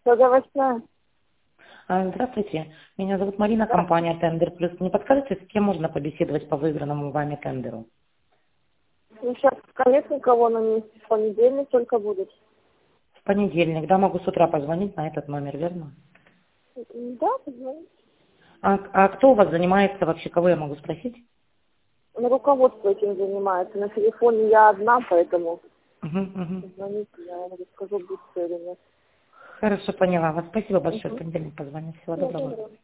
108. Здравствуйте, меня зовут Марина, компания Тендер Плюс. Не подскажете, с кем можно побеседовать по выигранному вами тендеру? Ну, сейчас конец никого на месте. В понедельник только будет. В понедельник, да, могу с утра позвонить на этот номер, верно? Да, позвоните. А кто у вас занимается вообще, кого я могу спросить? На руководство этим занимается. На телефоне я одна, поэтому Угу. звоните, я вам расскажу, будет все или нет. Хорошо, поняла вас. Спасибо большое. В понедельник позвоню. Всего Всего доброго. доброго.